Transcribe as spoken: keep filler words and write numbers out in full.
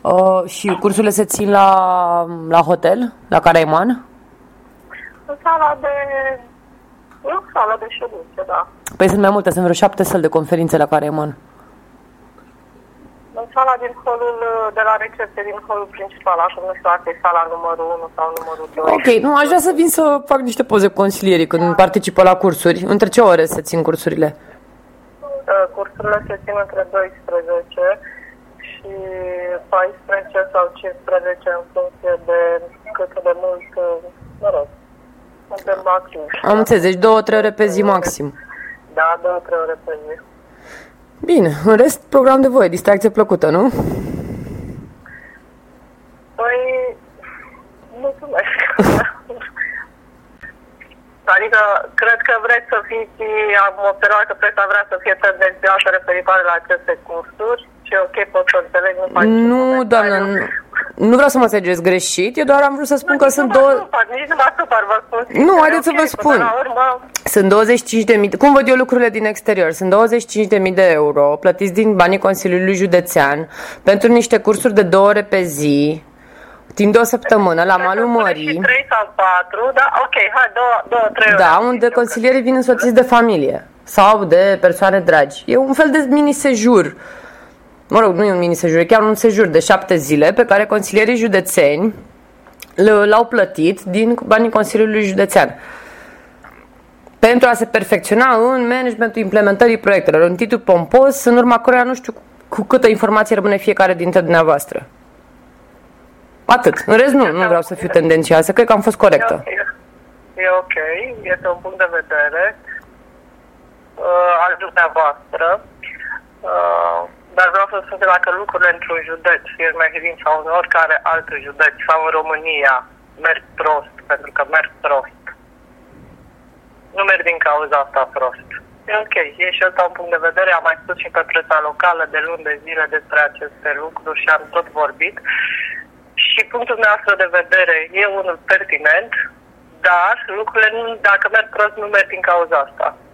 Uh, și cursurile se țin la, la hotel, la Caraiman? În sala de... în sala de ședințe, da. Păi sunt mai multe, sunt vreo șapte săli de conferințe la Caraiman. În sala din holul de la recepție, din holul principal, așa nu știu dacă e sala numărul unu sau numărul doi. Ok, nu, aș vrea să vin să fac niște poze cu consilierii când da. participă la cursuri. Între ce ore se țin cursurile? Uh, cursurile se țin între douăsprezece și paisprezece sau cincisprezece în funcție de cât de mult, mă rog, suntem activi. Am înțeles, deci două, trei ore pe zi maxim. Da, două, trei ore pe zi. Bine, în rest, program de voie, distracție plăcută, nu? Păi, mulțumesc. Adică, cred că vreți să fiți, am observat că presa vrea să fie tendențioasă referitoare la aceste cursuri și ok, pot să înțeleg, nu faci. Nu, doamnă, nu, nu vreau să mă înțelegeți greșit, eu doar am vrut să spun că sunt două... Nici nu mă supăr, vă spun. Nu, haideți să vă spun. Sunt douăzeci și cinci de mii, cum văd eu lucrurile din exterior, sunt douăzeci și cinci de mii de euro plătiți din banii Consiliului Județean pentru niște cursuri de două ore pe zi, timp de o săptămână, la malul mării. trei sau patru, da, ok, hai, două, două, trei ore. Da, unde consilierii vin însoțiți de familie sau de persoane dragi. E un fel de mini-sejur. Mă rog, nu e un mini-sejur, e chiar un sejur de șapte zile pe care consilierii județeni l-au plătit din banii Consiliului Județean pentru a se perfecționa în managementul implementării proiectelor. Un titlu pompos, în urma căruia nu știu cu câtă informație rămâne fiecare dintre dumneavoastră. Atât. În rest nu, nu vreau să fiu tendențioasă, cred că am fost corectă. E ok, e ok. Este un punct de vedere uh, al dumneavoastră, uh, dar vreau să spun că dacă lucrurile într-un județ, fie în Mehedin sau în oricare alt județ sau în România, merg prost, pentru că merg prost, nu merg din cauza asta prost. E ok, e și ăsta un punct de vedere, am mai spus și pe presa locală de luni de zile despre aceste lucruri și am tot vorbit. Și punctul nostru de vedere e unul pertinent, dar lucrurile, nu, dacă merg prost, nu merg din cauza asta.